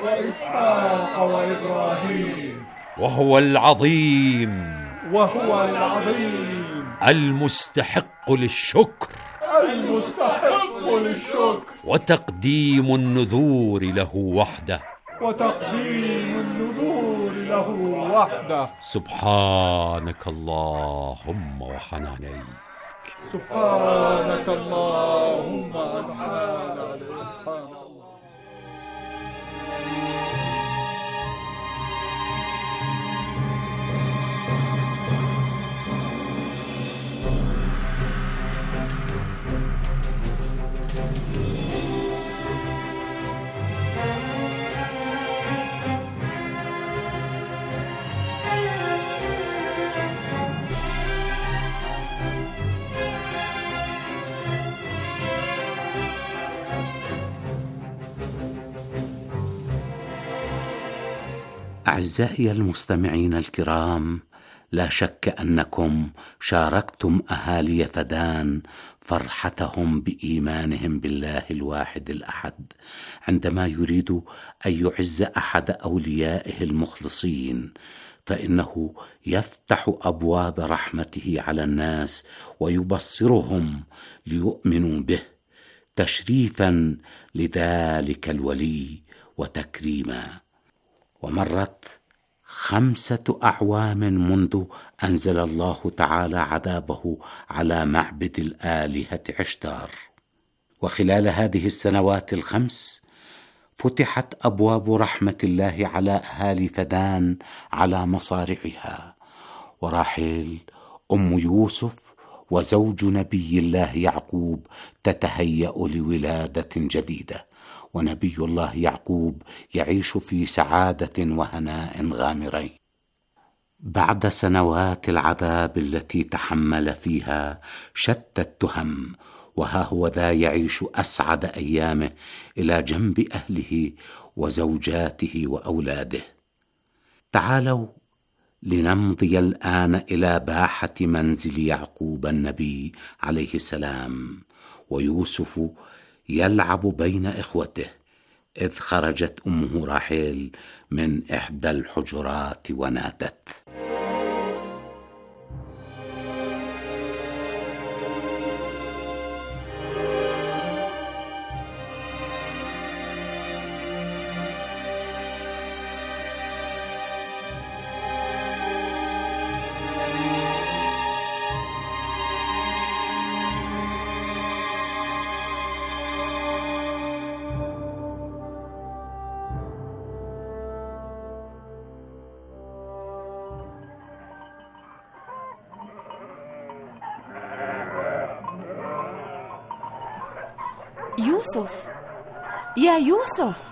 وهو العظيم وهو العظيم المستحق للشكر المستحق للشكر وتقديم النذور له وحده وتقديم النذور له وحده. سبحانك اللهم وحنانيك، سبحانك اللهم وحنانيك. أعزائي المستمعين الكرام، لا شك أنكم شاركتم أهالي فدان فرحتهم بإيمانهم بالله الواحد الأحد عندما يريد أن يعز أحد أوليائه المخلصين، فإنه يفتح أبواب رحمته على الناس ويبصرهم ليؤمنوا به تشريفا لذلك الولي وتكريما. ومرت خمسة أعوام منذ أنزل الله تعالى عذابه على معبد الآلهة عشتار، وخلال هذه السنوات الخمس فتحت أبواب رحمة الله على أهالي فدان على مصارعها، وراحيل أم يوسف وزوج نبي الله يعقوب تتهيأ لولادة جديدة، ونبي الله يعقوب يعيش في سعادة وهناء غامرين. بعد سنوات العذاب التي تحمل فيها شتى التهم وها هو ذا يعيش أسعد أيامه إلى جنب أهله وزوجاته وأولاده. تعالوا لنمضي الآن إلى باحة منزل يعقوب النبي عليه السلام، ويوسف يلعب بين إخوته، إذ خرجت أمه راحيل من إحدى الحجرات ونادت: يوسف، يا يوسف.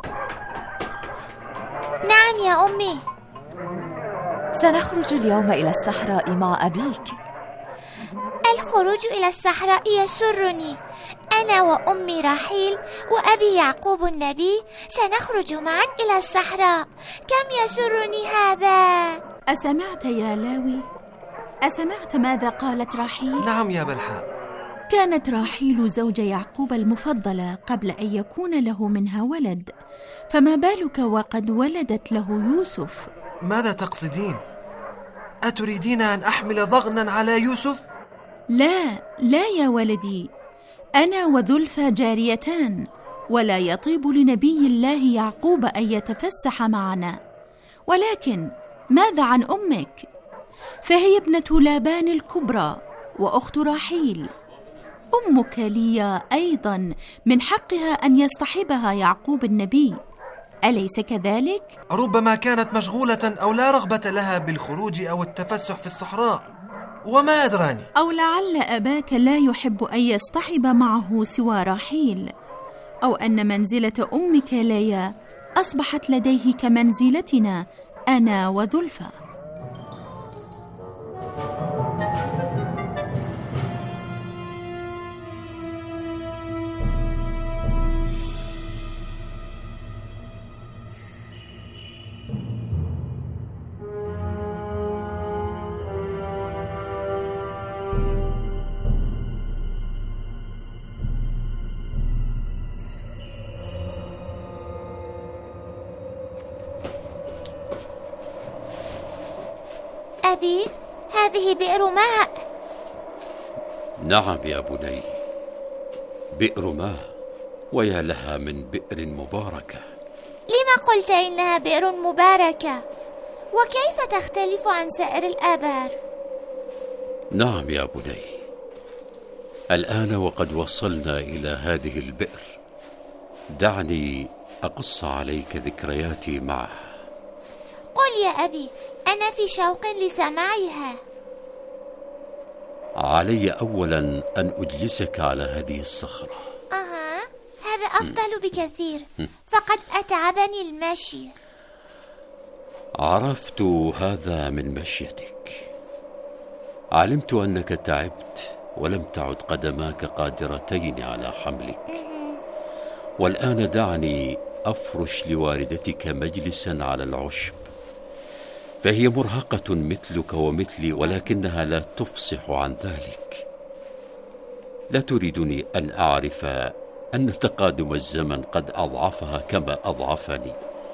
نعم يا أمي. سنخرج اليوم إلى الصحراء مع أبيك. الخروج إلى الصحراء يسرني. أنا وأمي راحيل وأبي يعقوب النبي سنخرج معا إلى الصحراء. كم يسرني هذا. أسمعت يا لاوي؟ أسمعت ماذا قالت راحيل؟ نعم يا بلحاء. كانت راحيل زوج يعقوب المفضلة قبل أن يكون له منها ولد، فما بالك وقد ولدت له يوسف؟ ماذا تقصدين؟ أتريدين أن أحمل ضغنا على يوسف؟ لا لا يا ولدي، أنا وذلفى جاريتان، ولا يطيب لنبي الله يعقوب أن يتفسح معنا. ولكن ماذا عن أمك؟ فهي ابنة لابان الكبرى وأخت راحيل. أمك ليا أيضا من حقها أن يصطحبها يعقوب النبي، أليس كذلك؟ ربما كانت مشغولة أو لا رغبة لها بالخروج أو التفسح في الصحراء، وما أدراني. أو لعل أباك لا يحب أن يصطحب معه سوى راحيل، أو أن منزلة أمك ليا أصبحت لديه كمنزلتنا أنا وذلفى. أبي، هذه بئر ماء. نعم يا بني، بئر ماء، ويا لها من بئر مباركة. لما قلت إنها بئر مباركة؟ وكيف تختلف عن سائر الآبار؟ نعم يا بني، الآن وقد وصلنا إلى هذه البئر، دعني أقص عليك ذكرياتي معها. قل يا أبي، أنا في شوق لسماعها. علي أولا أن أجلسك على هذه الصخرة. أها، هذا أفضل بكثير، فقد أتعبني المشي. عرفت هذا من مشيتك، علمت أنك تعبت ولم تعد قدماك قادرتين على حملك. والآن دعني أفرش لوالدتك مجلسا على العشب، فهي مرهقة مثلك ومثلي، ولكنها لا تفصح عن ذلك. لا تريدني أن أعرف أن تقادم الزمن قد أضعفها كما أضعفني.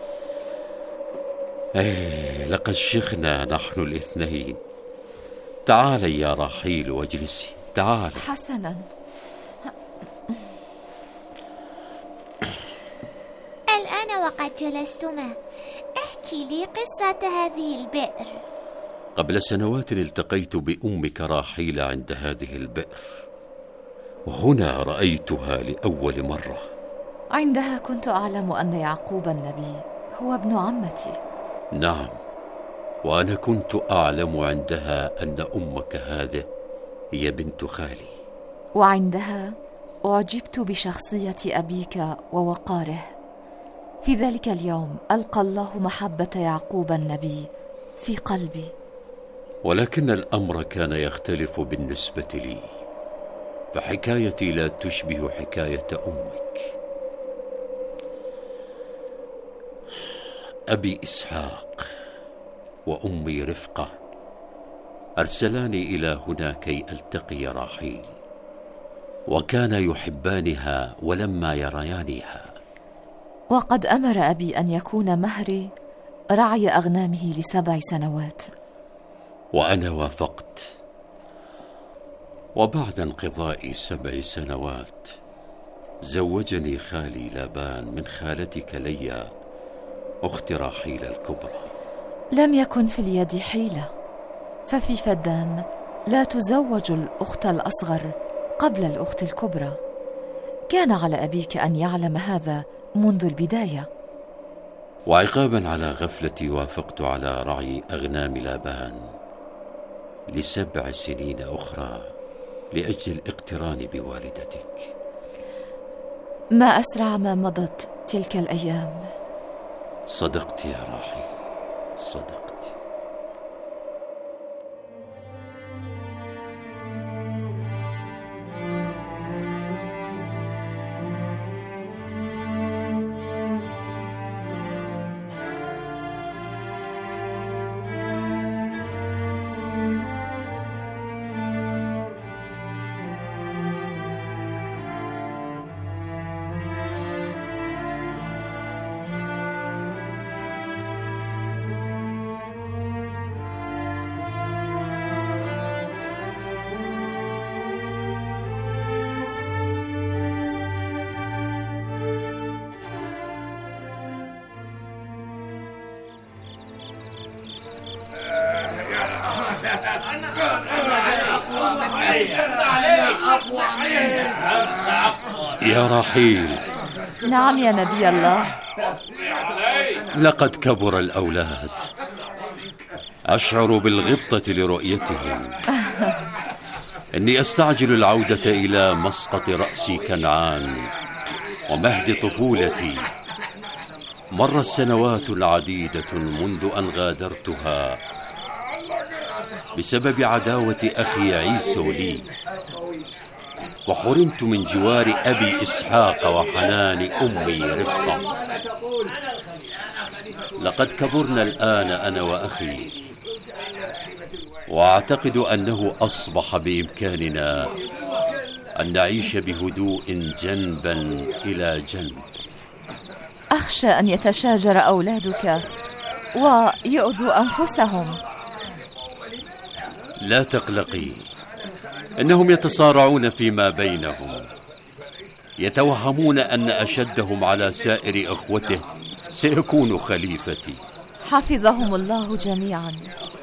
أيه، لقد شخنا نحن الاثنين. تعالي يا راحيل واجلسي، تعالي. حسنا. الآن وقد جلستما، احكي لي قصة هذه البئر. قبل سنوات التقيت بأمك راحيل عند هذه البئر، وهنا رأيتها لأول مرة. عندها كنت أعلم أن يعقوب النبي هو ابن عمتي. نعم، وأنا كنت أعلم عندها أن أمك هذه هي بنت خالي. وعندها أعجبت بشخصية أبيك ووقاره. في ذلك اليوم ألقى الله محبة يعقوب النبي في قلبي. ولكن الأمر كان يختلف بالنسبة لي، فحكايتي لا تشبه حكاية أمك. أبي إسحاق وأمي رفقة أرسلاني إلى هنا كي ألتقي راحيل، وكان يحبانها ولما يريانها. وقد أمر أبي أن يكون مهري رعي أغنامه لسبع سنوات، وأنا وافقت. وبعد انقضاء سبع سنوات زوجني خالي لابان من خالتك ليا أخت راحيل الكبرى. لم يكن في اليد حيلة، ففي فدان لا تزوج الأخت الأصغر قبل الأخت الكبرى. كان على أبيك أن يعلم هذا منذ البداية. وعقابا على غفلتي وافقت على رعي أغنام لابان لسبع سنين أخرى لأجل الاقتران بوالدتك. ما أسرع ما مضت تلك الأيام. صدقت يا راحي، صدقت. يا راحيل. نعم يا نبي الله. لقد كبر الأولاد، أشعر بالغبطة لرؤيتهم. إني أستعجل العودة إلى مسقط رأسي كنعان ومهد طفولتي. مر السنوات العديدة منذ أن غادرتها بسبب عداوة أخي عيسو لي، وحرمت من جوار أبي إسحاق وحنان أمي رفقة. لقد كبرنا الآن أنا وأخي، وأعتقد أنه أصبح بإمكاننا أن نعيش بهدوء جنبا إلى جنب. أخشى أن يتشاجر أولادك ويؤذوا أنفسهم. لا تقلقي، إنهم يتصارعون فيما بينهم، يتوهمون أن أشدهم على سائر أخوته سيكون خليفتي. حفظهم الله جميعا.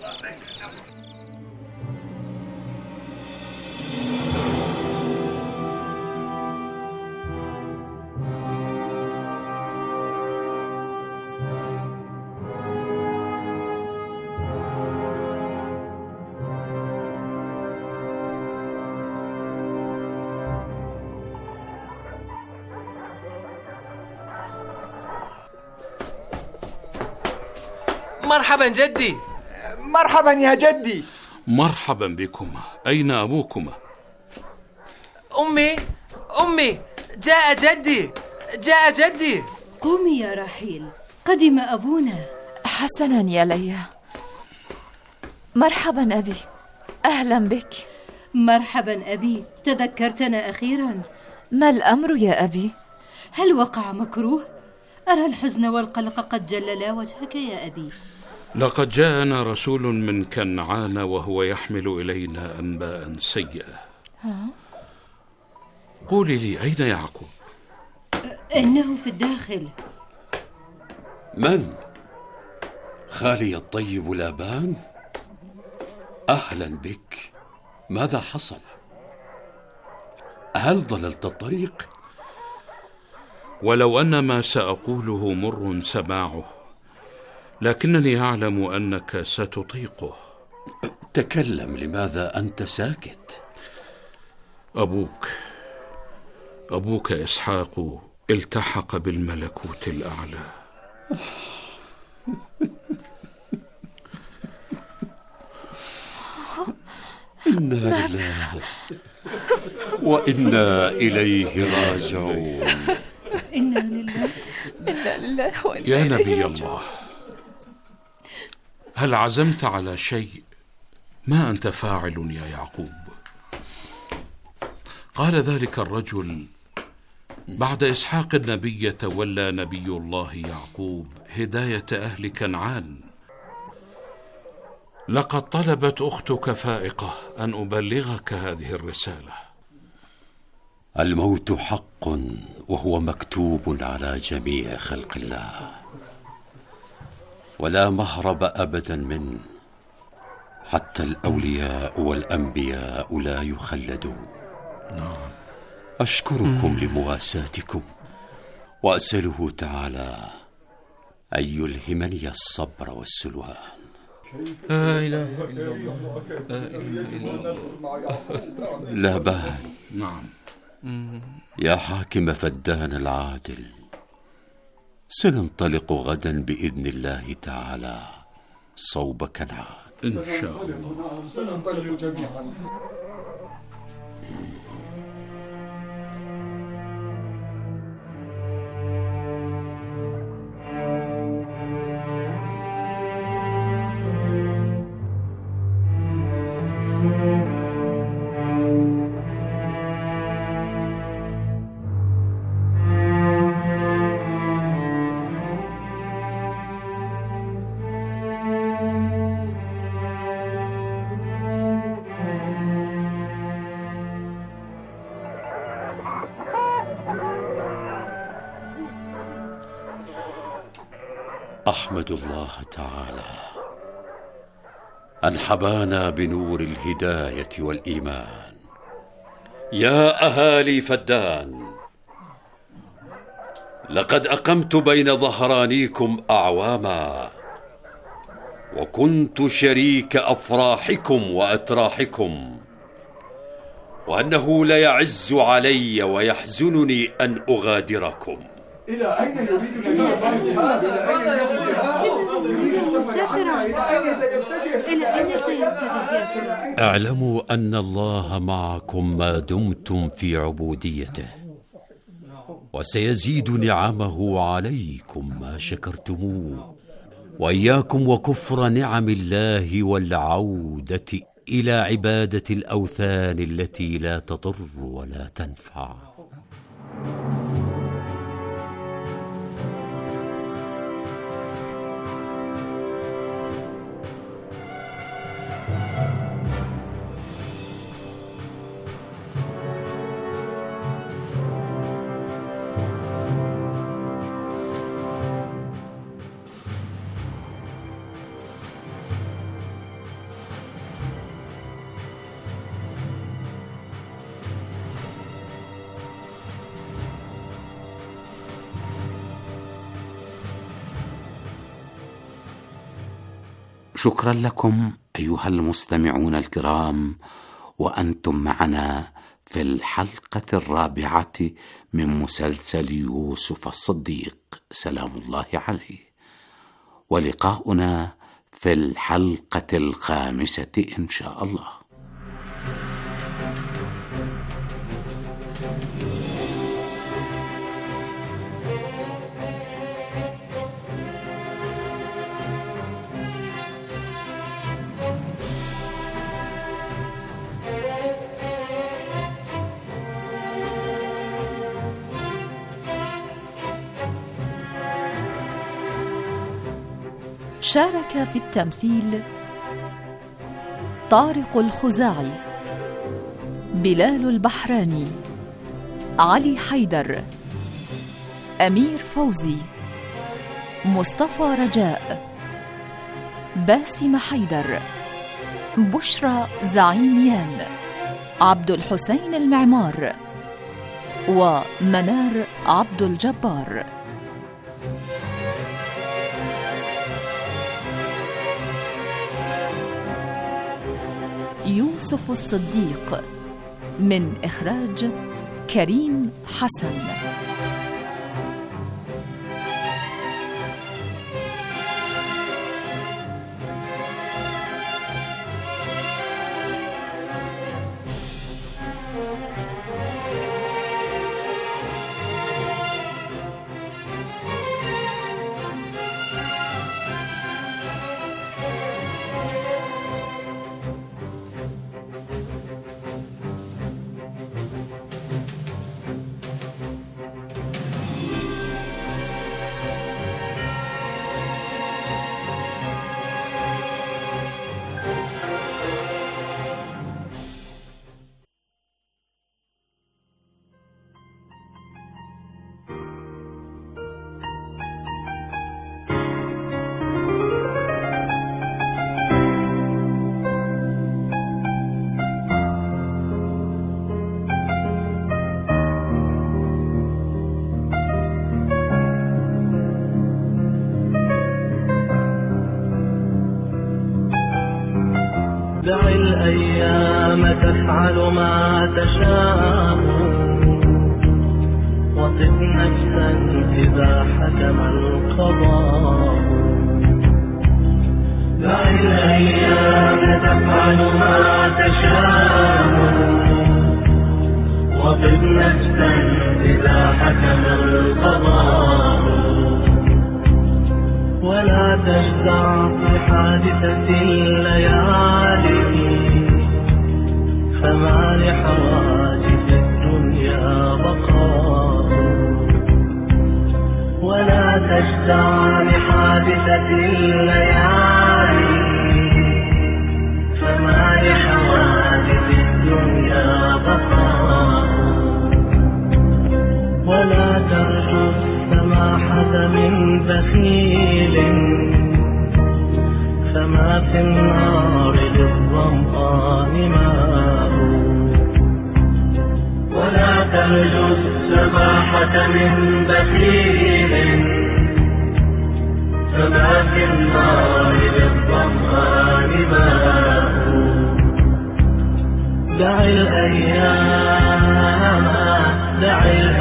مرحبا جدي. مرحبا يا جدي. مرحبا بكما. أين أبوكما؟ أمي أمي جاء جدي، جاء جدي. قومي يا راحيل، قدم أبونا. حسنا يا ليا. مرحبا أبي، أهلا بك. مرحبا أبي، تذكرتنا أخيرا. ما الأمر يا أبي؟ هل وقع مكروه؟ أرى الحزن والقلق قد جللا وجهك يا أبي. لقد جاءنا رسول من كنعان وهو يحمل إلينا أنباء سيئة. ها؟ قولي لي، أين يعقوب؟ إنه في الداخل. من؟ خالي الطيب لابان؟ أهلا بك. ماذا حصل؟ هل ضللت الطريق؟ ولو أن ما سأقوله مر سماعه، لكنني أعلم أنك ستطيقه. تكلم، لماذا أنت ساكت؟ أبوك أبوك إسحاق التحق بالملكوت الأعلى. إنا لله وإنا إليه راجعون. إنا لله إنا لله وإنا يا إليه نبي الله، هل عزمت على شيء؟ ما أنت فاعل يا يعقوب؟ قال ذلك الرجل: بعد إسحاق النبي تولى نبي الله يعقوب هداية أهل كنعان. لقد طلبت أختك فائقة أن أبلغك هذه الرسالة. الموت حق وهو مكتوب على جميع خلق الله، ولا مهرب أبدا منه، حتى الأولياء والأنبياء لا يخلدون. أشكركم لمواساتكم، وأسأله تعالى أن يلهمني الصبر والسلوان. لا إله إلا الله، لا إله إلا الله. لابان، نعم يا حاكم فدان العادل، سننطلق غدا بإذن الله تعالى صوب كنعان إن شاء الله. سننطلق جميعا. أحمد الله تعالى أن حبانا بنور الهداية والإيمان. يا أهالي فدان، لقد أقمت بين ظهرانيكم أعواما، وكنت شريك أفراحكم وأتراحكم، وأنه ليعز علي ويحزنني أن أغادركم. إلى أين يريد نبي الله هذا؟ إلى أين يريد هذا؟ يريد السفر إلى أين سيتجه؟ إلى أين سيتجه؟ اعلموا أن الله معكم ما دمتم في عبوديته، وسيزيد نعمه عليكم ما شكرتموه. وإياكم وكفر نعم الله والعودة إلى عبادة الأوثان التي لا تضر ولا تنفع. شكرا لكم أيها المستمعون الكرام، وأنتم معنا في الحلقة الرابعة من مسلسل يوسف الصديق سلام الله عليه، ولقاؤنا في الحلقة الخامسة إن شاء الله. شارك في التمثيل طارق الخزاعي، بلال البحراني، علي حيدر، أمير فوزي، مصطفى رجاء، باسم حيدر، بشرى زعيميان، عبد الحسين المعمار، ومنار عبد الجبار. يوسف الصديق من إخراج كريم حسن. دع الأيام تفعل ما تشاء وطب نفسا إذا حكم القضاء. دع الأيام تفعل ما تشاء وطب نفسا إذا حكم القضاء. ولا تجزع في حادثة الليالي فما لحوادث الدنيا بقاء. ولا تجزع لحادثة الليالي فما لحوادث الدنيا بقاء. ولا ترجو السماحة من بخيل فما في النار للظمآن ماء. ولا ترجو السماحة من بخيل فما في النار للظمآن ماء. دع الأيام دع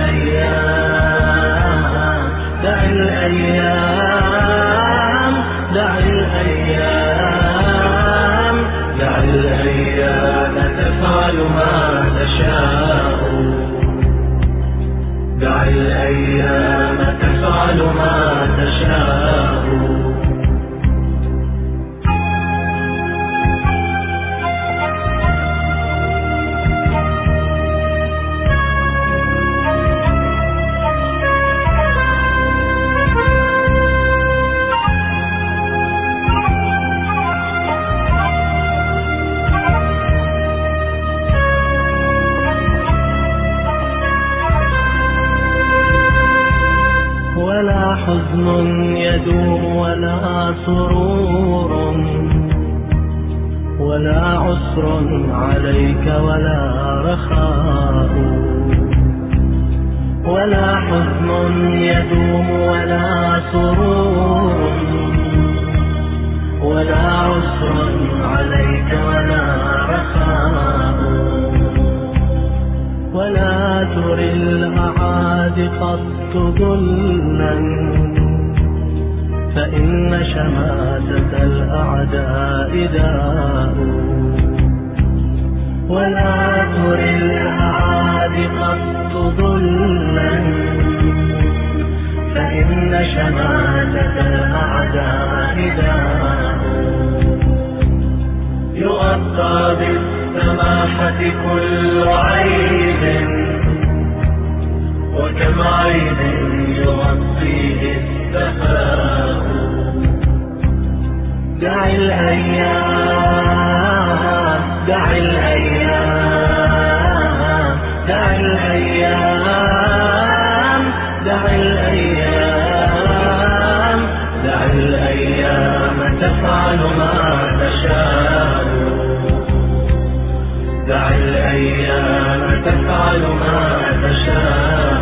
الأيام دع الأيام دع الأيام دع الأيام تفعل ما تشاء. دع الأيام تفعل ما تشاء. ولا حزن يدوم ولا سرور ولا عسر عليك ولا رخاء. ولا حزن يدوم ولا سرور ولا عسر عليك ولا رخاء. ولا تري الأعادي قط ذلا فإن شماتة الأعداء داء. ولا تري الأعادي قط ذلا فإن شماتة الأعداء داء. يغطى بالسماحة كل عيب وكم عيب يغطيه السخاء. دع الأيام دع الأيام دع الأيام دع الأيام دع الأيام تفعل ما تشاء. دع الأيام تفعل ما تشاء.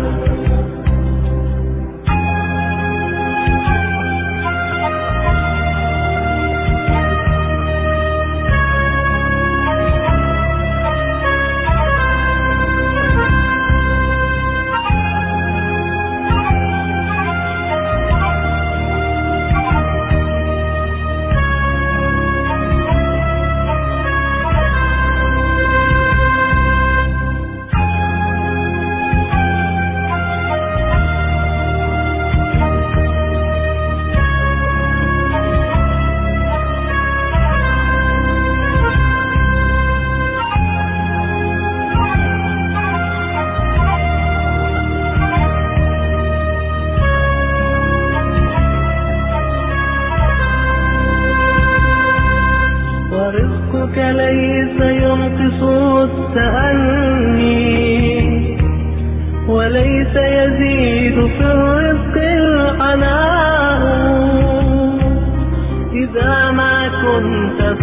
ورزقك ليس ينقص التأني وليس يزيد في الرزق العناء.